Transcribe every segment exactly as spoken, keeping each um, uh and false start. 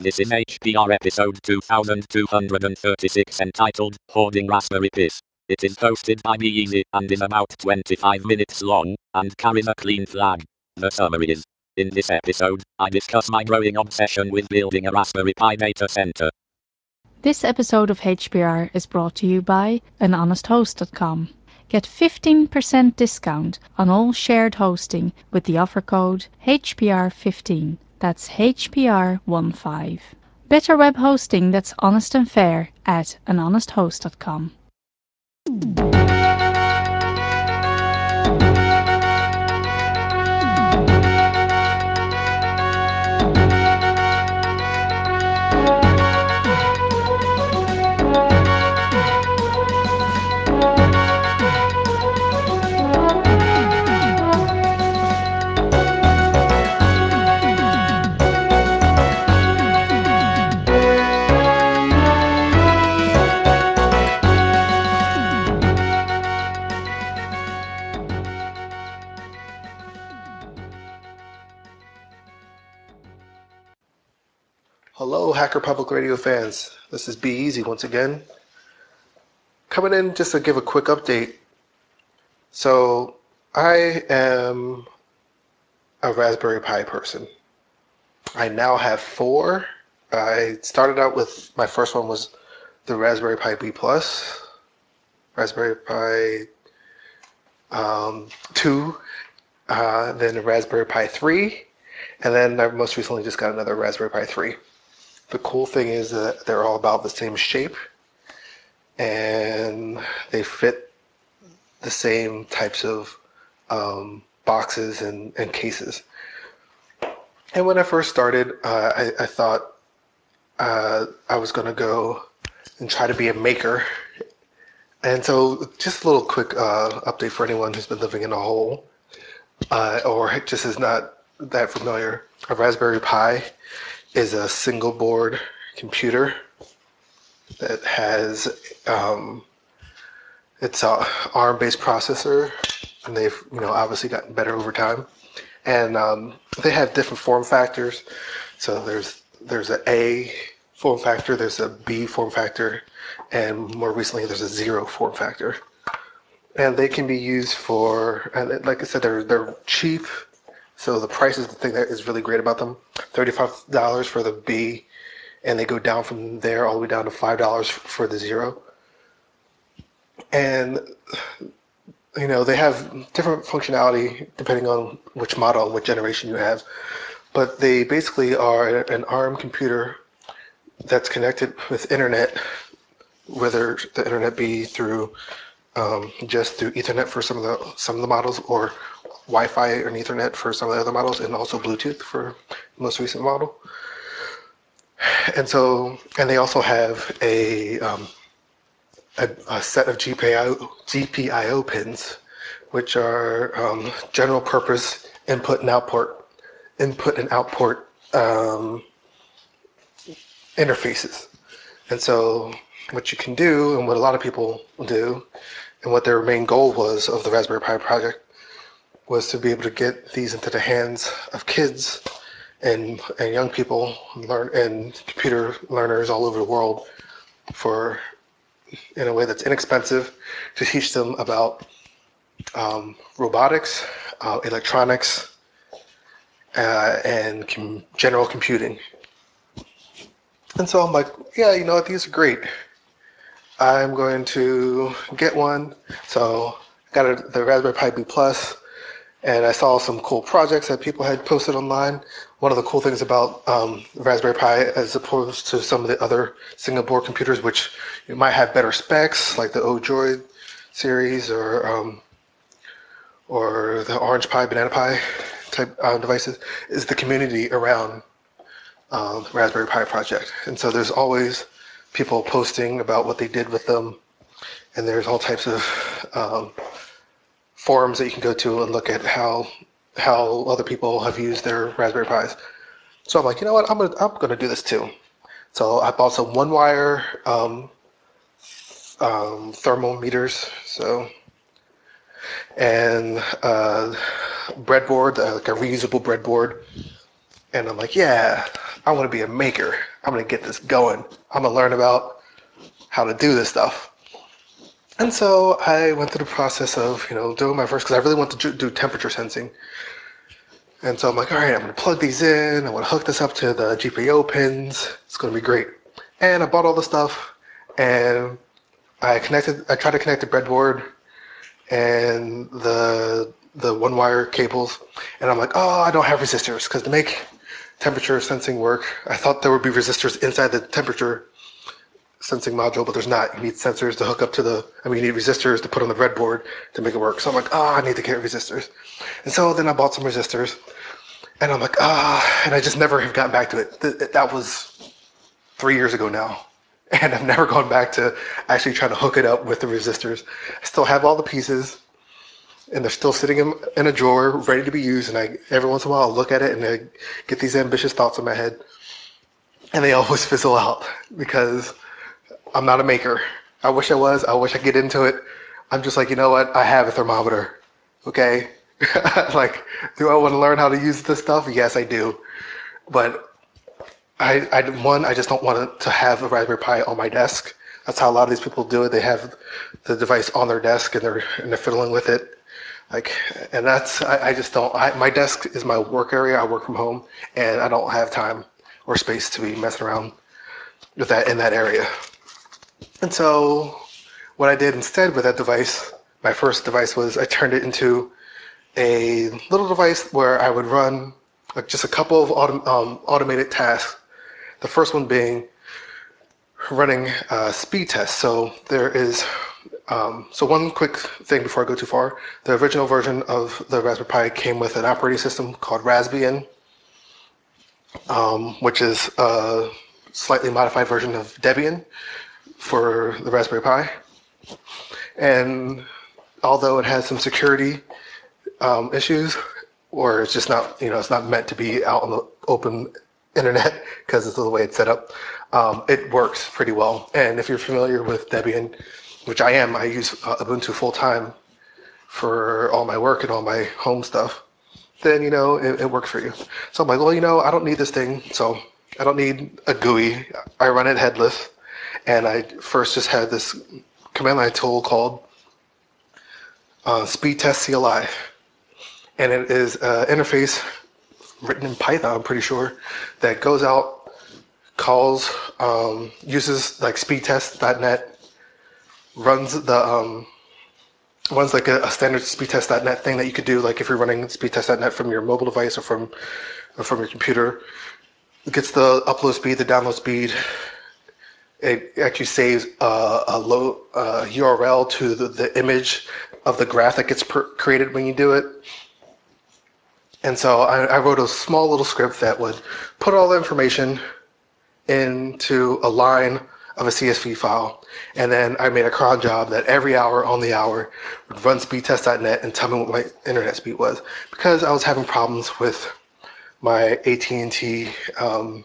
This is H P R episode two thousand two hundred thirty-six entitled Hoarding Raspberry Pis. It is hosted by me Easy and is about twenty-five minutes long and carries a clean flag. The summary is, in this episode, I discuss my growing obsession with building a Raspberry Pi data center. This episode of H P R is brought to you by an honest host dot com. Get fifteen percent discount on all shared hosting with the offer code H P R fifteen. That's H P R fifteen. Better web hosting that's honest and fair at an honest host dot com. Hello, Hacker Public Radio fans. This is Be Easy once again. Coming in just to give a quick update. So, I am a Raspberry Pi person. I now have four. I started out with, my first one was the Raspberry Pi B Plus, Raspberry Pi um, two, uh, then the Raspberry Pi three, and then I most recently just got another Raspberry Pi three. The cool thing is that they're all about the same shape and they fit the same types of um, boxes and, and cases. And when I first started, uh, I, I thought uh, I was going to go and try to be a maker. And so just a little quick uh, update for anyone who's been living in a hole uh, or just is not that familiar. A Raspberry Pi is a single board computer that has um, it's a ARM-based processor, and they've you know obviously gotten better over time. And um, they have different form factors. So there's there's an A form factor, there's a B form factor, and more recently there's a zero form factor. And they can be used for, and like I said, they're they're cheap. So the price is the thing that is really great about them. thirty-five dollars for the B, and they go down from there all the way down to five dollars for the zero. And you know they have different functionality depending on which model and what generation you have, but they basically are an ARM computer that's connected with internet, whether the internet be through um, just through Ethernet for some of the some of the models, or Wi-Fi and Ethernet for some of the other models, and also Bluetooth for the most recent model. And so, and they also have a um, a, a set of G P I O, G P I O pins, which are um, general purpose input and output input and output um, interfaces. And so what you can do, and what a lot of people do, and what their main goal was of the Raspberry Pi project, was to be able to get these into the hands of kids and, and young people learn and computer learners all over the world for in a way that's inexpensive, to teach them about um, robotics, uh, electronics, uh, and com- general computing. And so I'm like, yeah, you know what, these are great. I'm going to get one. So I got a, the Raspberry Pi B Plus, and I saw some cool projects that people had posted online. One of the cool things about um, Raspberry Pi, as opposed to some of the other single board computers, which you might have better specs, like the Odroid series or um, or the Orange Pi, Banana Pi type uh, devices, is the community around um, the Raspberry Pi project. And so there's always people posting about what they did with them, and there's all types of um, forums that you can go to and look at how how other people have used their Raspberry Pis. So I'm like, you know what, I'm gonna I'm gonna do this too. So I bought some one wire um, um, thermometers, so and uh, breadboard, uh, like a reusable breadboard, And I'm like, yeah, I want to be a maker. I'm going to get this going. I'm going to learn about how to do this stuff. And so I went through the process of, you know, doing my first, because I really want to do temperature sensing. And so I'm like, all right, I'm going to plug these in. I want to hook this up to the G P I O pins. It's going to be great. And I bought all the stuff, and I connected, I tried to connect the breadboard and the the one wire cables, and I'm like, oh, I don't have resistors, because to make temperature sensing work, I thought there would be resistors inside the temperature sensing module, but there's not. You need sensors to hook up to the, I mean, you need resistors to put on the breadboard to make it work. So I'm like, oh, I need to get resistors. And so then I bought some resistors, and I'm like, ah, and I just never have gotten back to it. That was three years ago now. And I've never gone back to actually trying to hook it up with the resistors. I still have all the pieces, and they're still sitting in, in a drawer, ready to be used. And I, every once in a while, I'll look at it and I get these ambitious thoughts in my head, and they always fizzle out because I'm not a maker. I wish I was. I wish I could get into it. I'm just like, you know what? I have a thermometer. Okay? Like, do I want to learn how to use this stuff? Yes, I do. But I, I, one, I just don't want to have a Raspberry Pi on my desk. That's how a lot of these people do it. They have the device on their desk and they're and they're fiddling with it. Like, and that's, I, I just don't, I, my desk is my work area. I work from home, and I don't have time or space to be messing around with that in that area. And so what I did instead with that device, my first device, was I turned it into a little device where I would run like just a couple of autom- um, automated tasks. The first one being running uh, speed tests. So there is, um, so one quick thing before I go too far. The original version of the Raspberry Pi came with an operating system called Raspbian, um, which is a slightly modified version of Debian for the Raspberry Pi. And although it has some security um, issues, or it's just not, you know, it's not meant to be out on the open internet because it's the way it's set up, um, it works pretty well. And if you're familiar with Debian, which I am, I use uh, Ubuntu full time for all my work and all my home stuff, then, you know, it, it works for you. So I'm like, well, you know, I don't need this thing. So I don't need a G U I. I run it headless. And I first just had this command line tool called uh, Speed Test C L I. And it is an interface written in Python, I'm pretty sure, that goes out, calls, um, uses like speedtest dot net, runs the um, runs like a, a standard speedtest dot net thing that you could do, like if you're running speedtest dot net from your mobile device or from or from your computer. It gets the upload speed, the download speed. It actually saves a, a low uh, U R L to the, the image of the graph that gets per- created when you do it. And so I, I wrote a small little script that would put all the information into a line of a C S V file. And then I made a cron job that every hour on the hour would run speedtest dot net and tell me what my internet speed was. Because I was having problems with my A T and T um,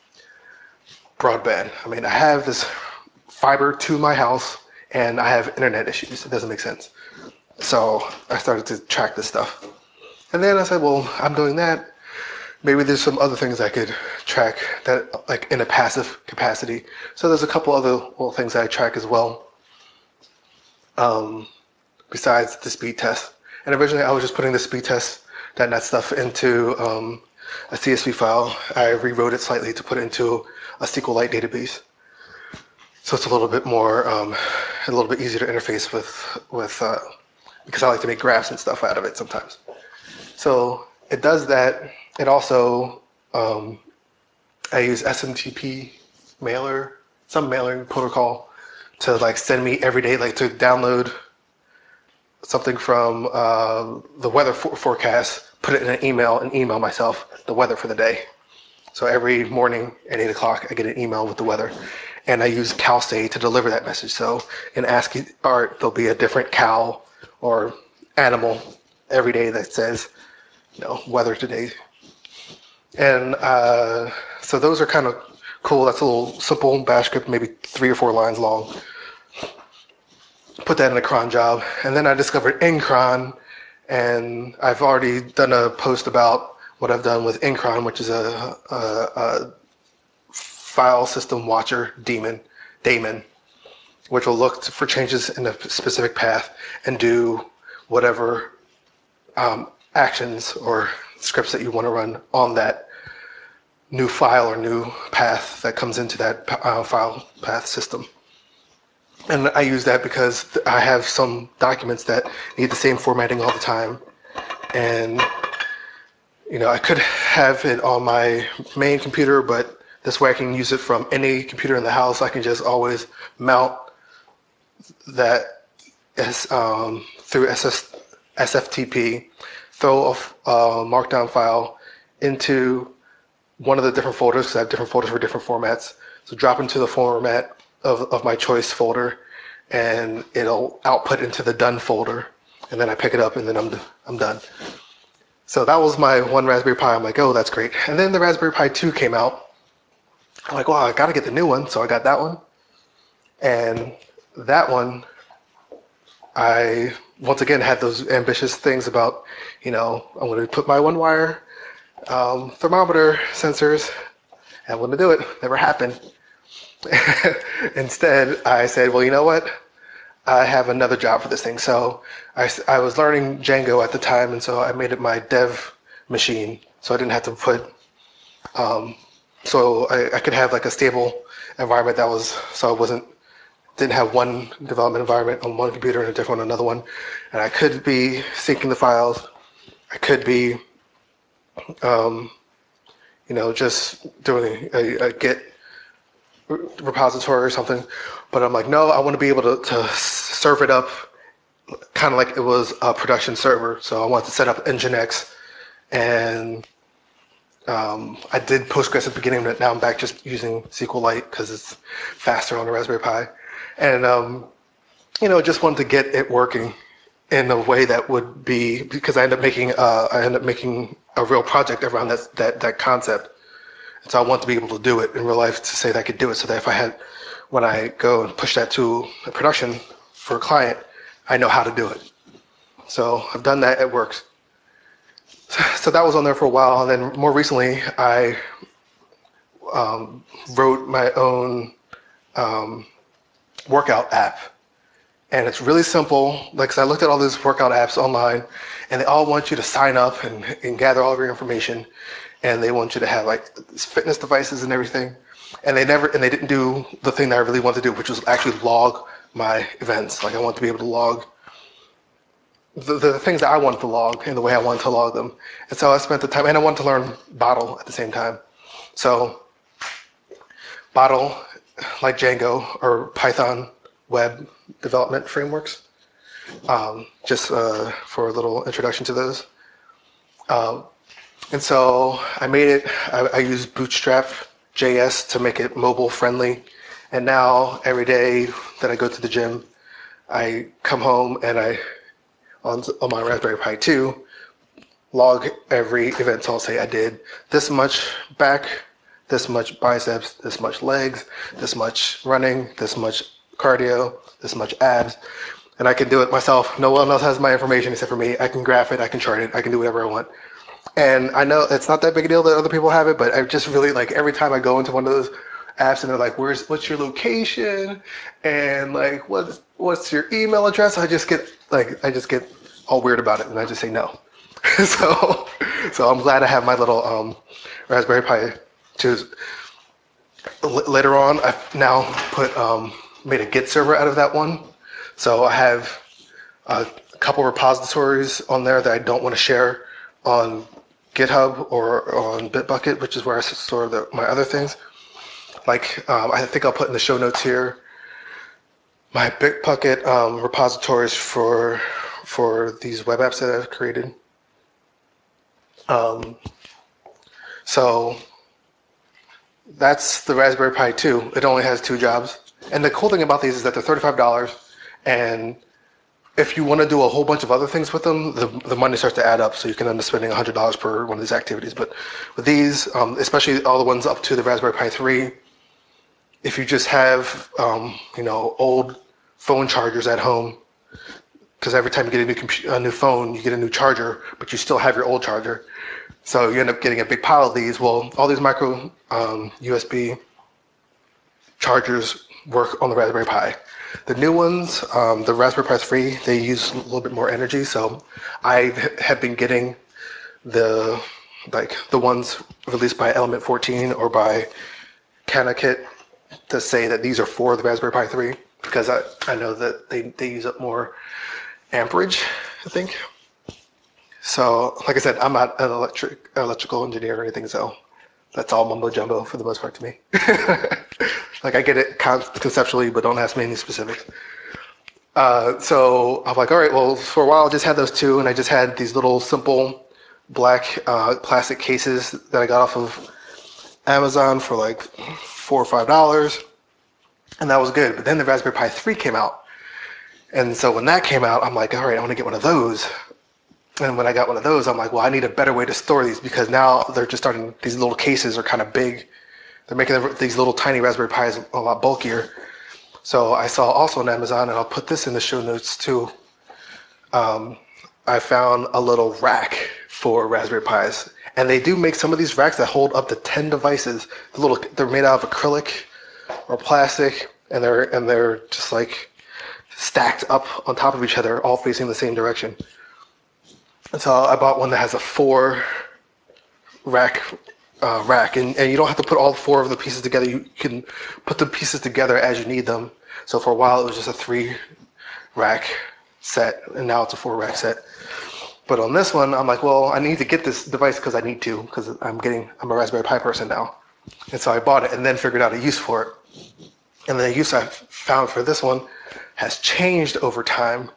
broadband. I mean, I have this fiber to my house and I have internet issues. It doesn't make sense. So I started to track this stuff. And then I said, well, I'm doing that. Maybe there's some other things I could track that, like in a passive capacity. So there's a couple other little things that I track as well, um, besides the speed test. And originally I was just putting the speed test dot net stuff into um, a C S V file. I rewrote it slightly to put it into a SQLite database. So it's a little bit more, um, a little bit easier to interface with, with uh, because I like to make graphs and stuff out of it sometimes. So it does that. It also, um, I use S M T P mailer, some mailing protocol to like send me every day, like to download something from uh, the weather for- forecast, put it in an email, and email myself the weather for the day. So every morning at eight o'clock, I get an email with the weather. And I use CalState to deliver that message. So in ASCII art, there'll be a different cow or animal every day that says, you know, weather today. And uh, so those are kind of cool. That's a little simple bash script, maybe three or four lines long. Put that in a cron job. And then I discovered Encron, and I've already done a post about what I've done with Incron, which is a, a, a file system watcher daemon, daemon, which will look for changes in a specific path and do whatever um, actions or scripts that you want to run on that new file or new path that comes into that uh, file path system. And I use that because I have some documents that need the same formatting all the time. And, you know, I could have it on my main computer, but this way I can use it from any computer in the house. I can just always mount that as, um, through S F T P, throw a uh, markdown file into one of the different folders, because I have different folders for different formats. So drop into the format of, of my choice folder, and it'll output into the done folder, and then I pick it up, and then I'm I'm done. So that was my one Raspberry Pi. I'm like, oh, that's great. And then the Raspberry Pi two came out. I'm like, wow, I got to get the new one. So I got that one. And that one, I once again had those ambitious things about, you know, I'm going to put my one wire um, thermometer sensors. I want to do it. Never happened. Instead, I said, well, you know what? I have another job for this thing. So I, I was learning Django at the time, and so I made it my dev machine, so I didn't have to put, um, so I, I could have like a stable environment that was, so I wasn't, didn't have one development environment on one computer and a different on another one. And I could be syncing the files. I could be, um, you know, just doing a, a Git repository or something. But I'm like, no, I want to be able to, to serve it up kind of like it was a production server. So I wanted to set up Nginx, and um, I did Postgres at the beginning, but now I'm back just using SQLite because it's faster on the Raspberry Pi. And, um, you know, just wanted to get it working in a way that would be, because I ended up making, uh, I ended up making a real project around that, that, that concept. And so I want to be able to do it in real life, to say that I could do it, so that if I had, when I go and push that to a production for a client, I know how to do it. So I've done that, it works. So that was on there for a while, and then more recently I um, wrote my own um, workout app. And it's really simple. Like, 'cause I looked at all these workout apps online, and they all want you to sign up and, and gather all of your information, and they want you to have like fitness devices and everything. And they never, and they didn't do the thing that I really wanted to do, which was actually log my events. Like, I want to be able to log the, the things that I wanted to log in the way I wanted to log them. And so I spent the time, and I wanted to learn Bottle at the same time. So Bottle, like Django or Python web development frameworks, um, just uh, for a little introduction to those. Um, and so I made it, I, I used Bootstrap J S to make it mobile friendly. And now every day that I go to the gym, I come home and I, on, on my Raspberry Pi two, log every event. So I'll say I did this much back, this much biceps, this much legs, this much running, this much cardio, this much abs. And I can do it myself. No one else has my information except for me. I can graph it, I can chart it, I can do whatever I want. And I know it's not that big a deal that other people have it, but I just really, like, every time I go into one of those apps and they're like, "Where's what's your location?" and like, "What's what's your email address?" I just get like I just get all weird about it, and I just say no. so so I'm glad I have my little um, Raspberry Pi two. L- later on, I've now put um, made a Git server out of that one. So I have a couple repositories on there that I don't want to share on GitHub or on Bitbucket, which is where I store the, my other things. Like, um, I think I'll put in the show notes here my Bitbucket um, repositories for for these web apps that I've created. Um, so that's the Raspberry Pi two. It only has two jobs. And the cool thing about these is that they're thirty-five dollars, and if you want to do a whole bunch of other things with them, the, the money starts to add up, so you can end up spending one hundred dollars per one of these activities. But with these, um, especially all the ones up to the Raspberry Pi three, if you just have, um, you know, old phone chargers at home, because every time you get a new compu- a new phone, you get a new charger, but you still have your old charger. So you end up getting a big pile of these. Well, all these micro um, U S B chargers work on the Raspberry Pi. The new ones, um, the Raspberry Pi three, they use a little bit more energy. So I have been getting the like the ones released by Element fourteen or by CanaKit to say that these are for the Raspberry Pi three, because I, I know that they, they use up more amperage, I think. So, like I said, I'm not an electric electrical engineer or anything, so that's all mumbo jumbo for the most part to me. Like, I get it con- conceptually, but don't ask me any specifics. Uh, so I'm like, all right, well, for a while I just had those two, and I just had these little simple black uh, plastic cases that I got off of Amazon for like four or five dollars, and that was good. But then the Raspberry Pi three came out, and so when that came out, I'm like, all right, I want to get one of those. And when I got one of those, I'm like, well, I need a better way to store these, because now they're just starting. These little cases are kind of big. They're making these little tiny Raspberry Pis a lot bulkier. So I saw also on Amazon, and I'll put this in the show notes too. Um, I found a little rack for Raspberry Pis, and they do make some of these racks that hold up to ten devices. The little, they're made out of acrylic or plastic, and they're and they're just like stacked up on top of each other, all facing the same direction. And so I bought one that has a four rack uh, rack, and, and you don't have to put all four of the pieces together. You can put the pieces together as you need them. So for a while it was just a three rack set, and now it's a four rack set. But on this one, I'm like, well, I need to get this device because I need to, because I'm getting I'm a Raspberry Pi person now, and so I bought it and then figured out a use for it. And the use I found for this one has changed over time.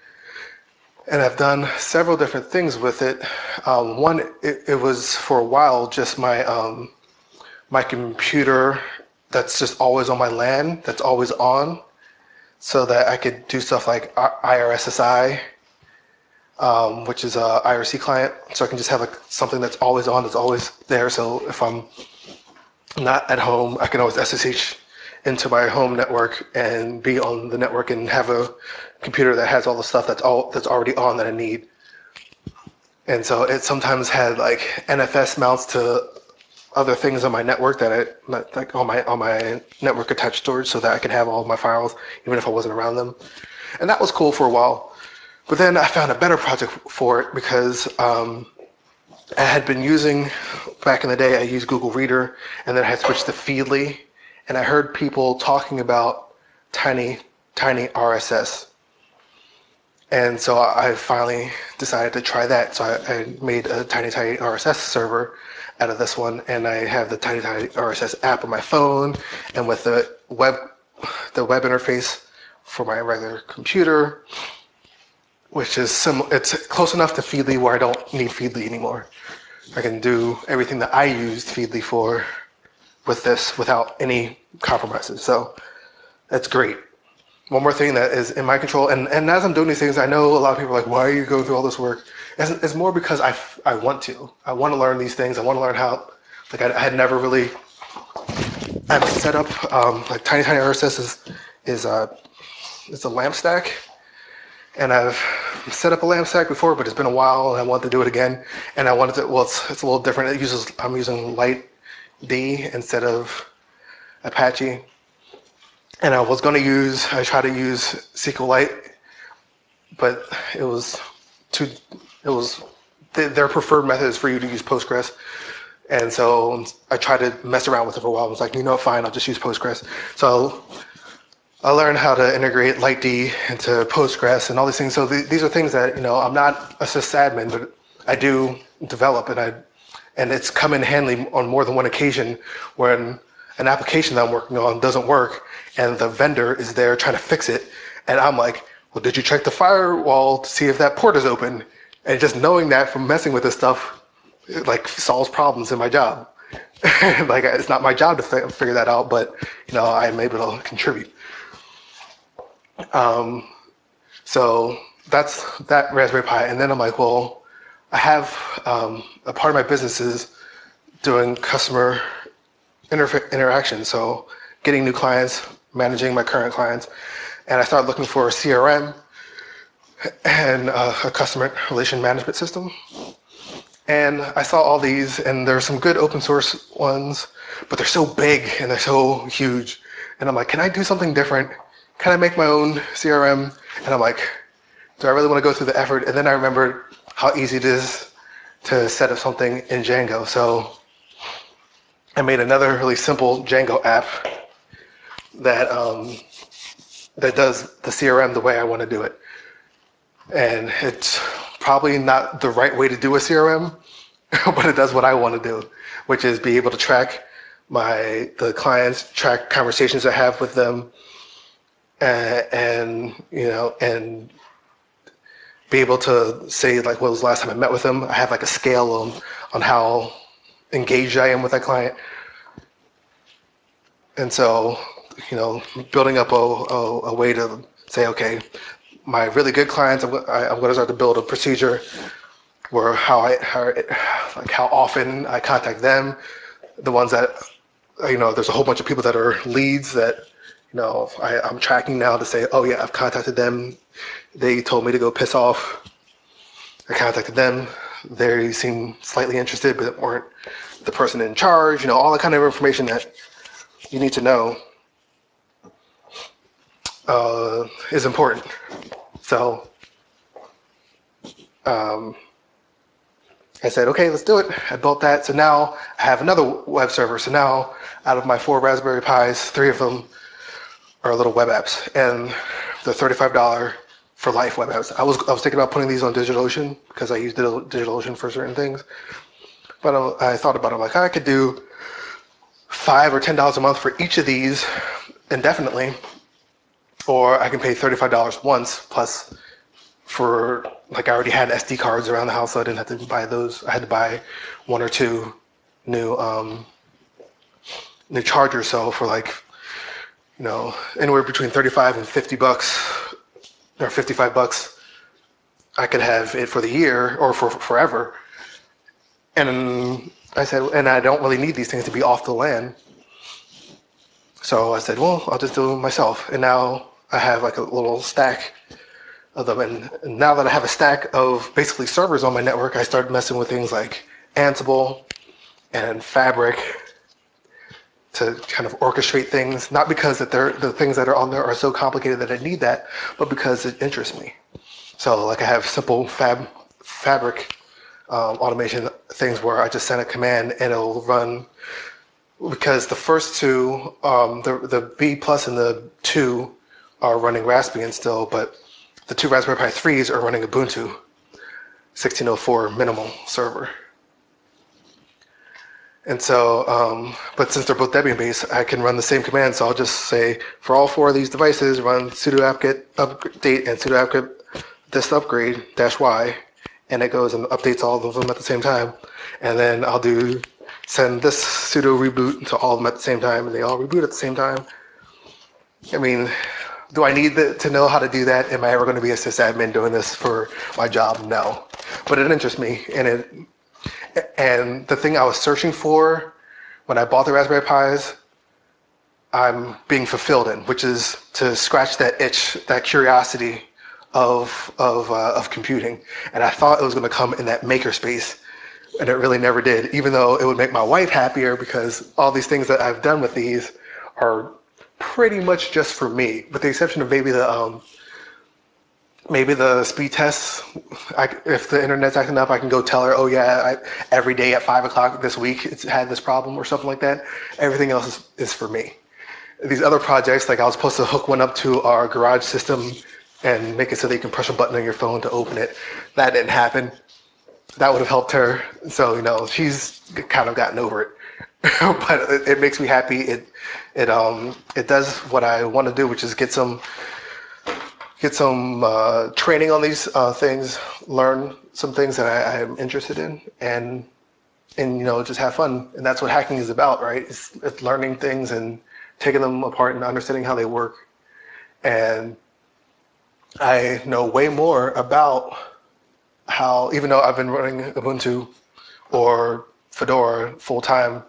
And I've done several different things with it. Um, one, it, it was for a while just my um, my computer that's just always on my LAN, that's always on, so that I could do stuff like I R S S I, um, which is a I R C client. So I can just have like something that's always on, that's always there. So if I'm not at home, I can always S S H into my home network and be on the network and have a computer that has all the stuff that's all that's already on that I need. And so it sometimes had like N F S mounts to other things on my network that I like on my on my network attached storage, so that I could have all of my files even if I wasn't around them. And that was cool for a while. But then I found a better project for it, because um, I had been using, back in the day, I used Google Reader, and then I had switched to Feedly, and I heard people talking about tiny, tiny R S S. And so I finally decided to try that. So I, I made a tiny, tiny R S S server out of this one, and I have the tiny, tiny R S S app on my phone, and with the web, the web interface for my regular computer, which is sim- it's close enough to Feedly where I don't need Feedly anymore. I can do everything that I used Feedly for with this without any compromises. So that's great. One more thing that is in my control, and, and as I'm doing these things, I know a lot of people are like, why are you going through all this work? It's, it's more because I, I want to. I want to learn these things. I want to learn how, like I, I had never really, I've set up, um, like Tiny Tiny R S S is, is a, it's a lamp stack. And I've set up a lamp stack before, but it's been a while, and I want to do it again. And I wanted to, well, it's, it's a little different. It uses, I'm using Light D instead of Apache. And I was going to use, I tried to use SQLite, but it was too, it was, their preferred method is for you to use Postgres. And so I tried to mess around with it for a while. I was like, you know, fine, I'll just use Postgres. So I learned how to integrate LightD into Postgres and all these things. So th- these are things that, you know, I'm not a sysadmin, but I do develop, and I, and it's come in handy on more than one occasion when an application that I'm working on doesn't work, and the vendor is there trying to fix it, and I'm like, well, did you check the firewall to see if that port is open? And just knowing that from messing with this stuff, it, like, solves problems in my job. Like, it's not my job to f- figure that out, but, you know, I'm able to contribute. Um, so that's that Raspberry Pi. And then I'm like, well, I have um, a part of my business is doing customer inter- interaction. So getting new clients, managing my current clients. And I started looking for a C R M. and uh, a customer relation management system. And I saw all these, and there's some good open source ones, but they're so big and they're so huge. And I'm like, can I do something different? Can I make my own C R M? And I'm like, do I really want to go through the effort? And then I remembered how easy it is to set up something in Django. So I made another really simple Django app that um, that does the C R M the way I want to do it. And it's probably not the right way to do a C R M, but it does what I want to do, which is be able to track my the clients, track conversations I have with them, and, and you know, and be able to say like, when was the last time I met with them? I have like a scale on on how engaged I am with that client, and so you know, building up a a, a way to say, okay, my really good clients, I'm, I, I'm going to start to build a procedure where how I how, like how often I contact them, the ones that you know, there's a whole bunch of people that are leads that you know I, I'm tracking now to say, oh yeah, I've contacted them. They told me to go piss off. I contacted them. They seemed slightly interested, but weren't the person in charge. You know, all the kind of information that you need to know uh, is important. So um, I said, okay, let's do it. I built that. So now I have another web server. So now out of my four Raspberry Pis, three of them are little web apps, and they're thirty-five dollars for life web apps. I was I was thinking about putting these on DigitalOcean because I use DigitalOcean for certain things. But I, I thought about it. I'm like, I could do five or ten dollars a month for each of these indefinitely, or I can pay thirty-five dollars once plus for like I already had S D cards around the house, so I didn't have to buy those. I had to buy one or two new um, new chargers. So for like you know anywhere between thirty-five and fifty bucks or fifty-five bucks, I could have it for the year or for forever. And I said, and I don't really need these things to be off the land. So I said, well, I'll just do it myself. And now I have like a little stack of them. And now that I have a stack of basically servers on my network, I started messing with things like Ansible and Fabric to kind of orchestrate things. Not because that they're, the things that are on there are so complicated that I need that, but because it interests me. So like I have simple fab Fabric um, automation things where I just send a command and it'll run. Because the first two, um, the the B plus and the two are running Raspbian still, but the two Raspberry Pi threes are running Ubuntu sixteen oh four minimal server. And so, um, but since they're both Debian based, I can run the same command. So I'll just say for all four of these devices, run sudo apt-get update and sudo apt-get this upgrade dash y, and it goes and updates all of them at the same time. And then I'll do send this sudo reboot to all of them at the same time, and they all reboot at the same time. I mean, do I need the, to know how to do that? Am I ever going to be a sysadmin doing this for my job? No. But it interests me, and it and the thing I was searching for when I bought the Raspberry Pis, I'm being fulfilled in, which is to scratch that itch, that curiosity of of uh, of computing. And I thought it was going to come in that makerspace, and it really never did. Even though it would make my wife happier because all these things that I've done with these are pretty much just for me, with the exception of maybe the um, maybe the speed tests. I, if the internet's acting up, I can go tell her, oh yeah, I, every day at five o'clock this week it's had this problem or something like that. Everything else is, is for me. These other projects, like I was supposed to hook one up to our garage system and make it so that you can push a button on your phone to open it. That didn't happen. That would have helped her. So, you know, she's kind of gotten over it. But it, it makes me happy. It it um it does what I want to do, which is get some get some uh, training on these uh, things, learn some things that I, I'm interested in, and and you know just have fun. And that's what hacking is about, right? It's, it's learning things and taking them apart and understanding how they work. And I know way more about how, even though I've been running Ubuntu or Fedora full time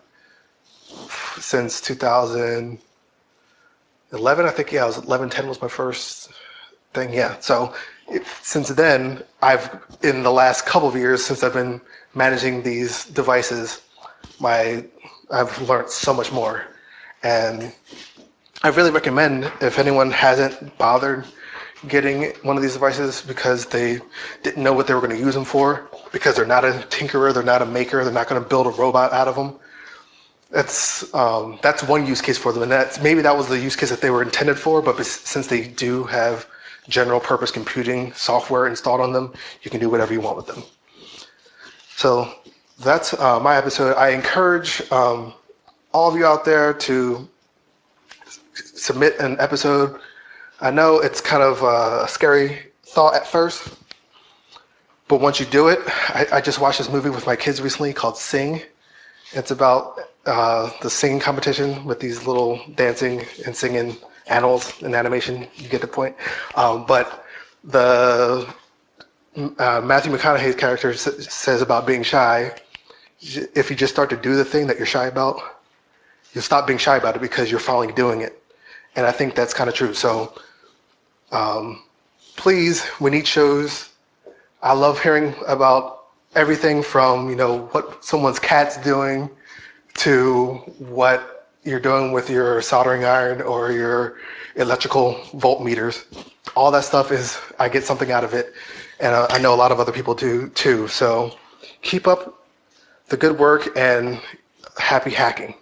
since two thousand eleven, I think. Yeah, I was eleven ten was my first thing. Yeah. So if, since then, I've in the last couple of years since I've been managing these devices, my I've learned so much more, and I really recommend if anyone hasn't bothered getting one of these devices because they didn't know what they were going to use them for, because they're not a tinkerer, they're not a maker, they're not going to build a robot out of them. That's um, that's one use case for them, and that's maybe that was the use case that they were intended for. But since they do have general purpose computing software installed on them, you can do whatever you want with them. So that's uh, my episode. I encourage um, all of you out there to submit an episode. I know it's kind of a scary thought at first, but once you do it, I, I just watched this movie with my kids recently called Sing. It's about uh, the singing competition with these little dancing and singing animals in animation. You get the point. Um, but the uh, Matthew McConaughey's character s- says about being shy. If you just start to do the thing that you're shy about, you'll stop being shy about it because you're finally doing it. And I think that's kind of true. So um, please, we need shows. I love hearing about everything from, you know, what someone's cat's doing to what you're doing with your soldering iron or your electrical voltmeters. All that stuff is, I get something out of it. And uh, I know a lot of other people do too. So keep up the good work and happy hacking.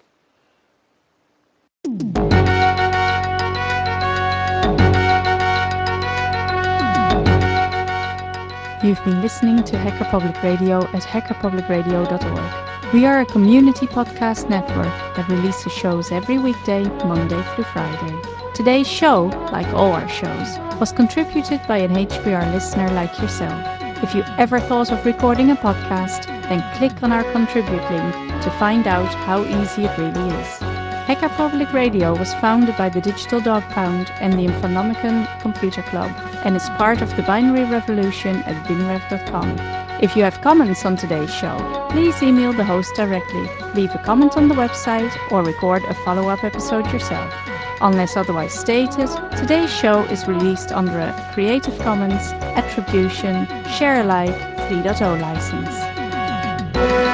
You've been listening to Hacker Public Radio at hacker public radio dot org. We are a community podcast network that releases shows every weekday, Monday through Friday. Today's show, like all our shows, was contributed by an H P R listener like yourself. If you ever thought of recording a podcast, then click on our contribute link to find out how easy it really is. Hacker Public Radio was founded by the Digital Dog Pound and the Infonomicon Computer Club and is part of the Binary Revolution at binrev dot com. If you have comments on today's show, please email the host directly, leave a comment on the website, or record a follow-up episode yourself. Unless otherwise stated, today's show is released under a Creative Commons Attribution Share Alike three point oh license.